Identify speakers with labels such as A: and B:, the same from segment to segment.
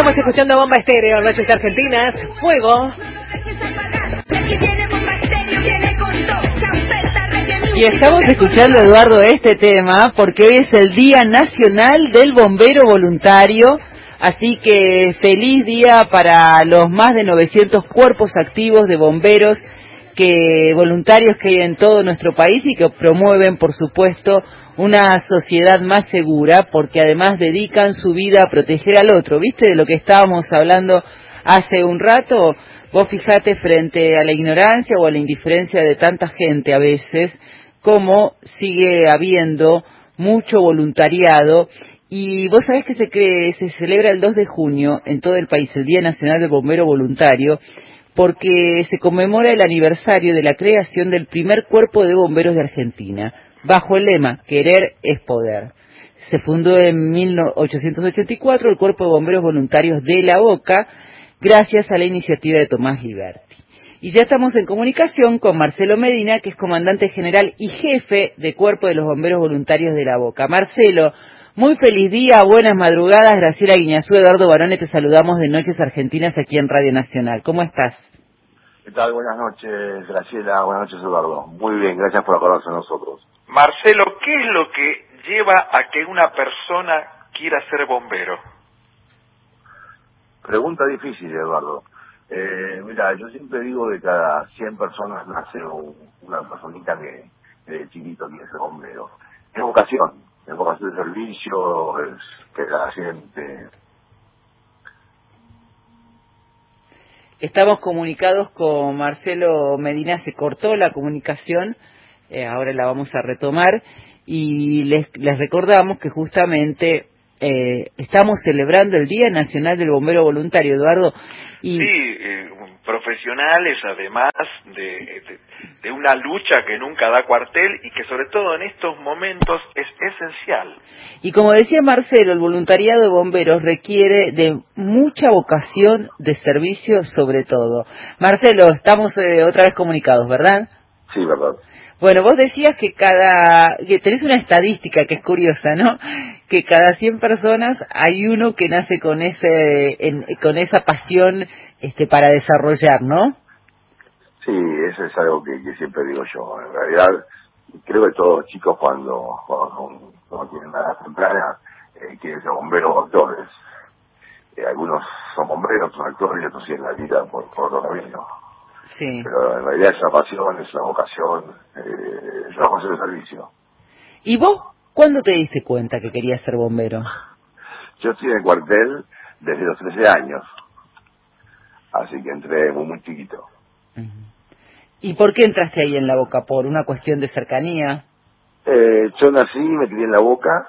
A: Estamos escuchando Bomba Estéreo, Noches Argentinas, Fuego. Y estamos escuchando, Eduardo, este tema porque hoy es el Día Nacional del Bombero Voluntario, así que feliz día para los más de 900 cuerpos activos de bomberos voluntarios que hay en todo nuestro país y que promueven, por supuesto, una sociedad más segura, porque además dedican su vida a proteger al otro. ¿Viste de lo que estábamos hablando hace un rato? Vos fijate, frente a la ignorancia o a la indiferencia de tanta gente a veces, cómo sigue habiendo mucho voluntariado. Y vos sabés que se celebra el 2 de junio en todo el país, el Día Nacional del Bombero Voluntario, porque se conmemora el aniversario de la creación del primer cuerpo de bomberos de Argentina, bajo el lema "Querer es poder". Se fundó en 1884 el Cuerpo de Bomberos Voluntarios de La Boca, gracias a la iniciativa de Tomás Liberti. Y ya estamos en comunicación con Marcelo Medina, que es comandante general y jefe de Cuerpo de los Bomberos Voluntarios de La Boca. Marcelo, muy feliz día, buenas madrugadas. Graciela Guiñazú, Eduardo Barone, te saludamos de Noches Argentinas aquí en Radio Nacional. ¿Cómo estás?
B: ¿Qué tal? Buenas noches, Graciela. Buenas noches, Eduardo. Muy bien, gracias por acordarse de nosotros.
C: Marcelo, ¿qué es lo que lleva a que una persona quiera ser bombero?
B: Pregunta difícil, Eduardo. Mira, yo siempre digo de cada 100 personas nace una personita que de chiquito quiere ser bombero. Es vocación de servicio, es que la gente...
A: Estamos comunicados con Marcelo Medina, se cortó la comunicación, ahora la vamos a retomar, y les recordamos que justamente estamos celebrando el Día Nacional del Bombero Voluntario, Eduardo. Y...
C: Sí, profesionales además de una lucha que nunca da cuartel y que sobre todo en estos momentos es esencial.
A: Y como decía Marcelo, el voluntariado de bomberos requiere de mucha vocación de servicio sobre todo. Marcelo, estamos otra vez comunicados, ¿verdad?
B: Sí, verdad.
A: Bueno, vos decías que tenés una estadística que es curiosa, ¿no? Que cada 100 personas hay uno que nace con esa pasión para desarrollar, ¿no?
B: Sí, eso es algo que siempre digo yo. En realidad, creo que todos los chicos cuando tienen una edad temprana quieren ser bomberos o actores. Algunos son bomberos, son actores y otros siguen la vida por otro camino.
A: Sí.
B: Pero en realidad es una pasión, es una vocación, es una vocación de servicio.
A: ¿Y vos cuándo te diste cuenta que querías ser bombero?
B: Yo estoy en el cuartel desde los 13 años, así que entré muy chiquito.
A: ¿Y por qué entraste ahí en La Boca? ¿Por una cuestión de cercanía?
B: Yo nací, me crié en La Boca,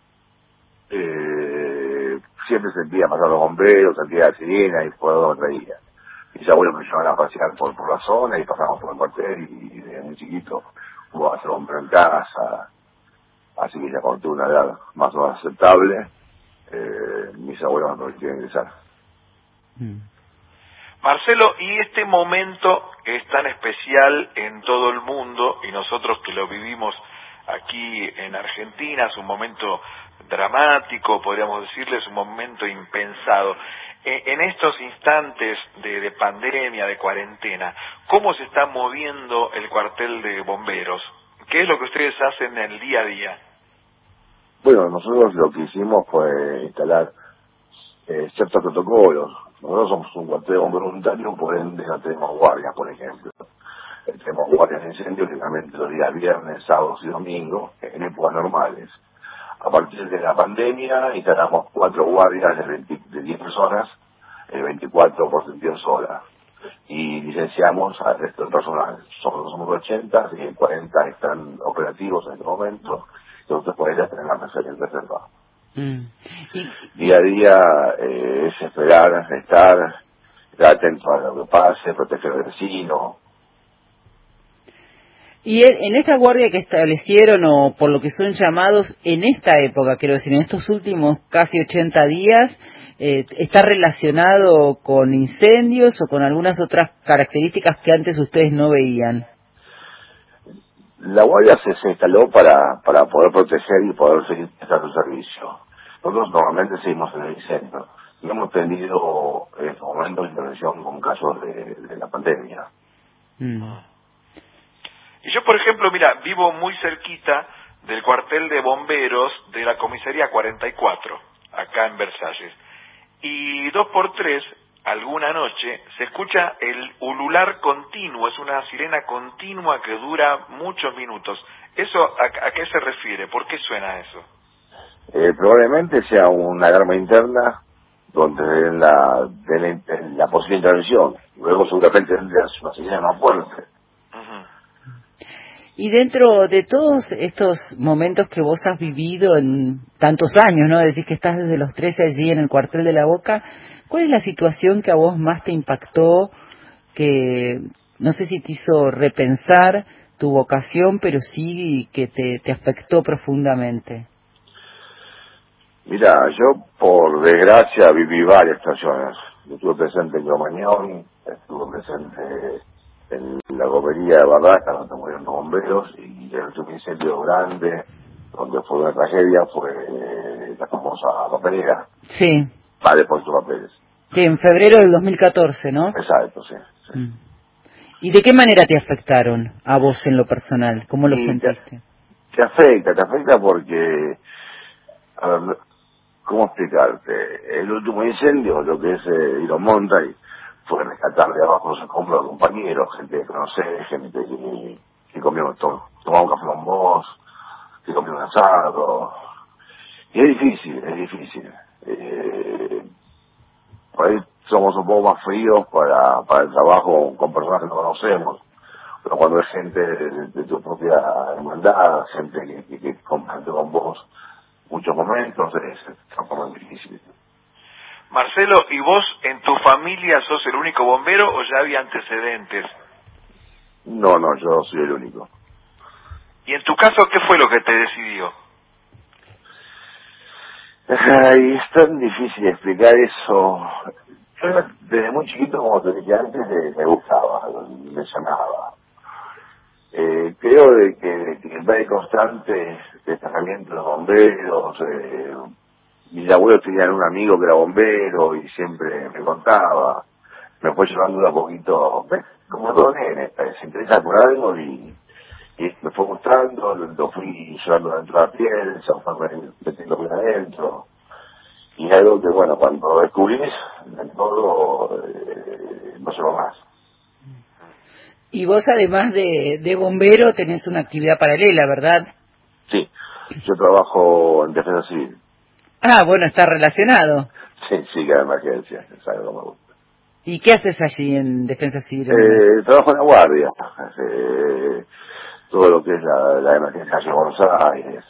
B: siempre sentía pasar los bomberos, sentía la sirena y por donde traía. Mis abuelos me llevaban a pasear por la zona y pasábamos por el cuartel y desde muy chiquito pude hacer bombero en casa, así que ya cuando tuve una edad más o menos aceptable, mis abuelos me permitieron ingresar.
C: Marcelo, y este momento es tan especial en todo el mundo y nosotros que lo vivimos aquí en Argentina, es un momento dramático, podríamos decirle, es un momento impensado. En estos instantes de pandemia, de cuarentena, ¿cómo se está moviendo el cuartel de bomberos? ¿Qué es lo que ustedes hacen en el día a día?
B: Bueno, nosotros lo que hicimos fue instalar ciertos protocolos. Nosotros somos un cuartel de bomberos voluntarios, por ende no tenemos guardias, por ejemplo. Tenemos guardias de incendio generalmente los días viernes, sábados y domingos, en épocas normales. A partir de la pandemia instalamos 4 guardias de 10 personas, 24 por sentido sola. Y licenciamos al resto del personal. Somos 80 y 40 están operativos en este momento. Entonces por ellas tener la reserva. Día a día es esperar, estar atento a lo que pase, proteger al vecino.
A: Y en esta guardia que establecieron, o por lo que son llamados en esta época, quiero decir, en estos últimos casi 80 días, ¿está relacionado con incendios o con algunas otras características que antes ustedes no veían?
B: La guardia se instaló para poder proteger y poder seguir prestando servicio. Nosotros normalmente seguimos en el incendio. no hemos tenido en este momento intervención con casos de la pandemia.
C: Y yo, por ejemplo, mira, vivo muy cerquita del cuartel de bomberos de la comisaría 44, acá en Versalles. Y 2 por 3, alguna noche, se escucha el ulular continuo, es una sirena continua que dura muchos minutos. ¿Eso a qué se refiere? ¿Por qué suena eso?
B: Probablemente sea una alarma interna donde den la posible intervención. Luego seguramente tendrías una sirena más fuerte.
A: Y dentro de todos estos momentos que vos has vivido en tantos años, ¿no? Decís que estás desde los 13 allí en el cuartel de La Boca, ¿cuál es la situación que a vos más te impactó, que no sé si te hizo repensar tu vocación, pero sí que te afectó profundamente?
B: Mira, yo por desgracia viví varias situaciones. Estuve presente en Cromañón, estuve presente en la gomería de Barraca, donde murieron los bomberos, y el último incendio grande, donde fue una tragedia, fue la famosa papelera.
A: Sí.
B: Depósito de papeles.
A: Sí, en febrero del 2014, ¿no?
B: Exacto, sí.
A: ¿Y de qué manera te afectaron a vos en lo personal? ¿Cómo lo sentiste?
B: Te afecta porque, a ver, ¿cómo explicarte? El último incendio, lo que es Iron Mountain, fue rescatar de abajo los escombros a compañeros, gente que conoce, gente que comió tomaba un café con vos, que comió un asado. Y es difícil. Por ahí somos un poco más fríos para el trabajo con personas que no conocemos. Pero cuando es gente de tu propia hermandad, gente que comparte con vos muchos momentos, es un poco difícil.
C: Marcelo, ¿y vos en tu familia sos el único bombero o ya había antecedentes?
B: No, yo soy el único.
C: ¿Y en tu caso qué fue lo que te decidió?
B: Ay, es tan difícil explicar eso. Yo desde muy chiquito, como te dije antes, me gustaba, me llamaba. Creo de que el valle constante destacamiento de los bomberos, mis abuelos tenían un amigo que era bombero y siempre me contaba, me fue llevando de a poquito, ¿ves? Como todo nene, se interesa por algo y me fue gustando, lo fui llevando dentro de la piel, se fue metiendo bien adentro. Y algo que, bueno, cuando descubrís, en todo, no se va más.
A: Y vos, además de bombero, tenés una actividad paralela, ¿verdad?
B: Sí, yo trabajo en defensa civil.
A: Ah, bueno, está relacionado.
B: Sí, que de emergencia, es algo que me gusta.
A: ¿Y qué haces allí en defensa civil?
B: Trabajo en la guardia, todo lo que es la emergencia de Buenos Aires.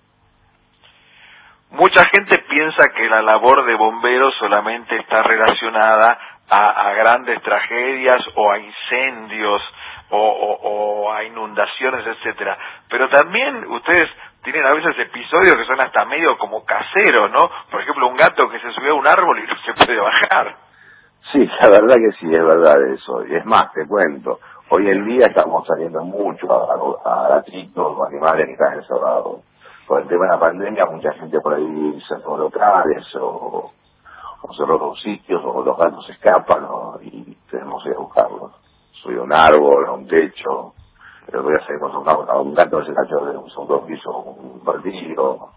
C: Mucha gente piensa que la labor de bomberos solamente está relacionada a grandes tragedias o a incendios o a inundaciones, etcétera. Pero también ustedes tienen a veces episodios que son hasta medio como caseros, ¿no? Por ejemplo, un gato que se subió a un árbol y no se puede bajar.
B: Sí, la verdad que sí, es verdad eso. Y es más, te cuento, hoy en día estamos saliendo mucho a gatitos o animales que están encerrados. Por el tema de la pandemia, mucha gente por ahí cerró locales o cerró los sitios o los gatos escapan, ¿no? Y tenemos que ir a buscarlos. Subí a un árbol, a un techo, pero voy a hacer a un gato que se cayó de un segundo piso, un baldío.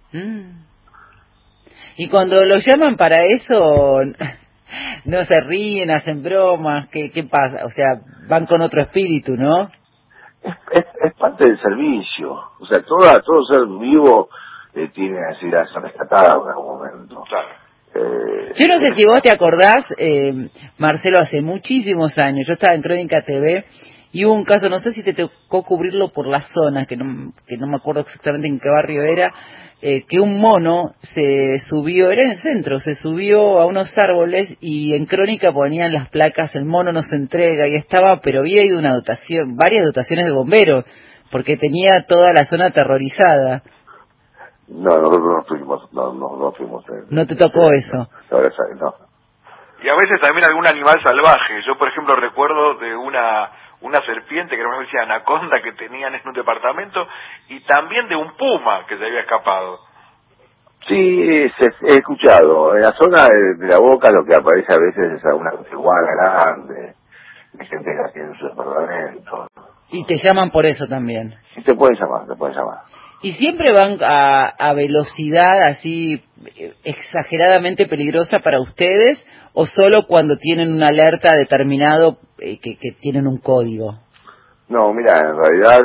A: Y cuando lo llaman para eso, no se ríen, hacen bromas, ¿qué pasa? O sea, van con otro espíritu, ¿no?
B: Es parte del servicio. O sea, todo ser vivo tiene necesidad de ser rescatado en algún momento.
C: Claro.
A: Yo no sé si vos te acordás, Marcelo, hace muchísimos años, yo estaba en Crónica TV y hubo un caso, no sé si te tocó cubrirlo por la zona, que no me acuerdo exactamente en qué barrio era, que un mono se subió, era en el centro, se subió a unos árboles y en Crónica ponían las placas, el mono no se entrega, y estaba, pero había ido una dotación, varias dotaciones de bomberos, porque tenía toda la zona aterrorizada.
B: No, nosotros no fuimos.
A: ¿No te tocó eso?
B: No.
C: Y a veces también algún animal salvaje. Yo, por ejemplo, recuerdo de una serpiente, que era una especie de anaconda que tenían en un departamento, y también de un puma que se había escapado.
B: Sí, he escuchado. En la zona de la Boca lo que aparece a veces es una iguana grande, hay gente que tiene sus departamentos.
A: Y te llaman por eso también.
B: Sí, te pueden llamar, te pueden llamar.
A: ¿Y siempre van a velocidad así exageradamente peligrosa para ustedes o solo cuando tienen una alerta determinado que tienen un código?
B: No, mira, en realidad,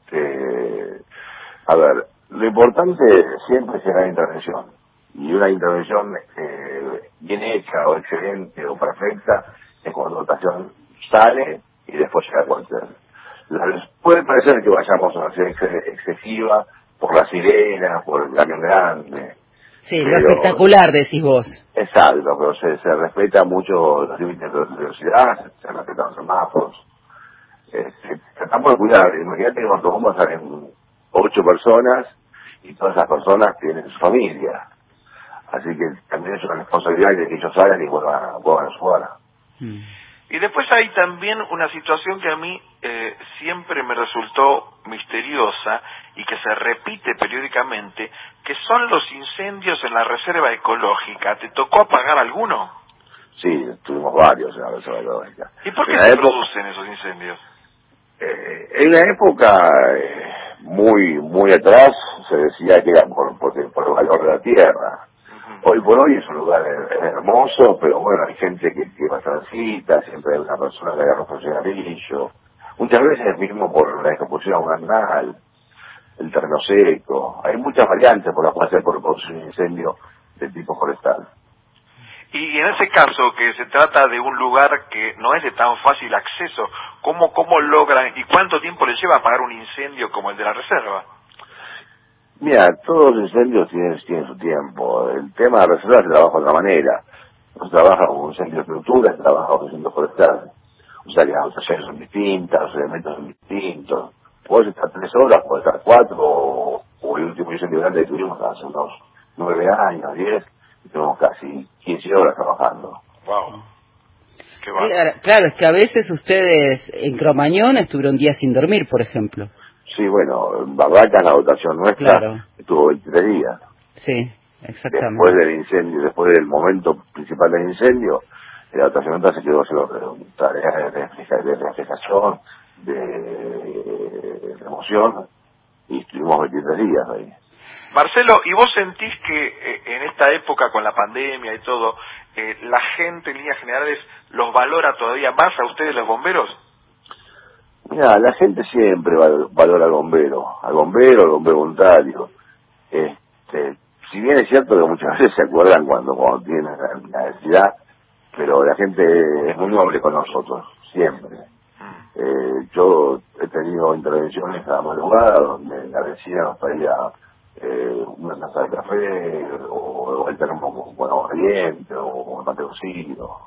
B: a ver, lo importante siempre será la intervención. Y una intervención bien hecha o excelente o perfecta es cuando la dotación sale y después llega a cuartel. Puede parecer que vayamos a una acción excesiva por la sirena, por el camión grande.
A: Sí, lo
B: Pero,
A: espectacular decís vos.
B: exacto, pero se respeta mucho los límites de velocidad, se respetan los semáforos. Tratamos de cuidar. Imagínate que cuando vamos salen 8 personas y todas esas personas tienen su familia. Así que también es una responsabilidad de que ellos salgan y vuelvan a su hora.
C: Y después hay también una situación que a mí siempre me resultó misteriosa y que se repite periódicamente, que son los incendios en la reserva ecológica. ¿Te tocó apagar alguno?
B: Sí, tuvimos varios en la reserva ecológica.
C: ¿Y por qué se producen esos incendios?
B: En una época muy atrás se decía que era por el valor de la tierra. Hoy por hoy es un lugar hermoso, pero bueno, hay gente que va a transita, siempre hay una persona que agarra un cigarrillo. Muchas veces mismo por la descomposición animal, el terreno seco. Hay muchas variantes por las cuales se puede producir un incendio de tipo forestal.
C: Y en ese caso, que se trata de un lugar que no es de tan fácil acceso, ¿cómo logran y cuánto tiempo les lleva apagar un incendio como el de la reserva?
B: Mira, todos los incendios tienen su tiempo. El tema de la reserva se trabaja de otra manera. No se trabaja con un incendio de estructura, se trabaja con un incendio forestal. O sea que las dotaciones son distintas, los elementos son distintos. Puedes estar 3 horas, puedes estar 4, o el último incendio grande que tuvimos hace unos 9 años, 10, y tuvimos casi 15 horas trabajando.
C: Wow. Qué bárbaro.
A: Claro, es que a veces ustedes en Cromañón estuvieron días sin dormir, por ejemplo.
B: Sí, bueno, en Barracas la dotación nuestra
A: Claro.
B: estuvo 23 días.
A: Sí, exactamente.
B: Después del incendio, después del momento principal del incendio, la dotación nuestra se quedó haciendo tareas de reflejación, de remoción, y estuvimos 23 días ahí.
C: Marcelo, ¿y vos sentís que en esta época con la pandemia y todo, la gente en líneas generales los valora todavía más a ustedes los bomberos?
B: Mira, la gente siempre valora al bombero voluntario. Si bien es cierto que muchas veces se acuerdan cuando tienen la necesidad, pero la gente es muy noble con nosotros, siempre. Yo he tenido intervenciones a la madrugada donde la vecina nos pedía una taza de café o el termo con agua caliente o mate cocido.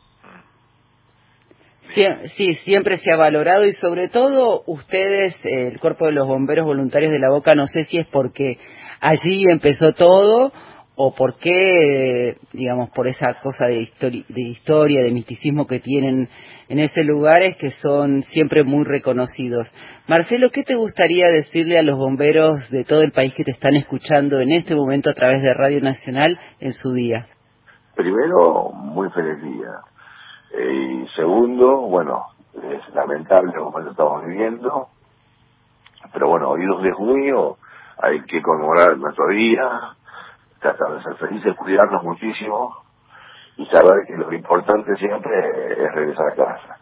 A: Sí, siempre se ha valorado y sobre todo ustedes, el Cuerpo de los Bomberos Voluntarios de La Boca, no sé si es porque allí empezó todo o por qué, digamos, por esa cosa de historia, de misticismo que tienen en ese lugar, es que son siempre muy reconocidos. Marcelo, ¿qué te gustaría decirle a los bomberos de todo el país que te están escuchando en este momento a través de Radio Nacional en su día?
B: Primero, muy feliz día. Y segundo, bueno, es lamentable como lo estamos viviendo, pero bueno, hoy 2 de junio hay que conmemorar nuestro día, tratar de ser felices, cuidarnos muchísimo y saber que lo importante siempre es regresar a casa.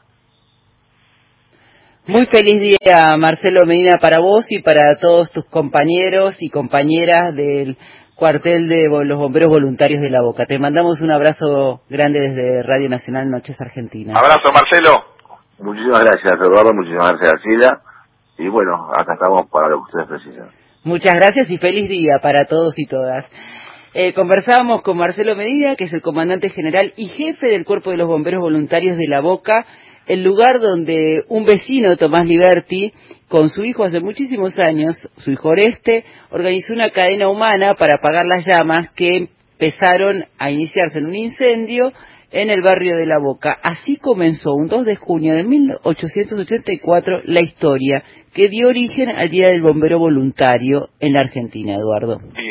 A: Muy feliz día, Marcelo Medina, para vos y para todos tus compañeros y compañeras del cuartel de los bomberos voluntarios de La Boca. Te mandamos un abrazo grande desde Radio Nacional Noches Argentinas.
C: Abrazo, Marcelo.
B: Muchísimas gracias, Eduardo, muchísimas gracias, Arcila, y bueno, acá estamos para lo que ustedes precisan.
A: Muchas gracias y feliz día para todos y todas. Conversábamos con Marcelo Medina, que es el comandante general y jefe del Cuerpo de los Bomberos Voluntarios de La Boca, el lugar donde un vecino, Tomás Liberti, con su hijo hace muchísimos años, su hijo Oreste, organizó una cadena humana para apagar las llamas que empezaron a iniciarse en un incendio en el barrio de La Boca. Así comenzó un 2 de junio de 1884 la historia que dio origen al Día del Bombero Voluntario en la Argentina, Eduardo.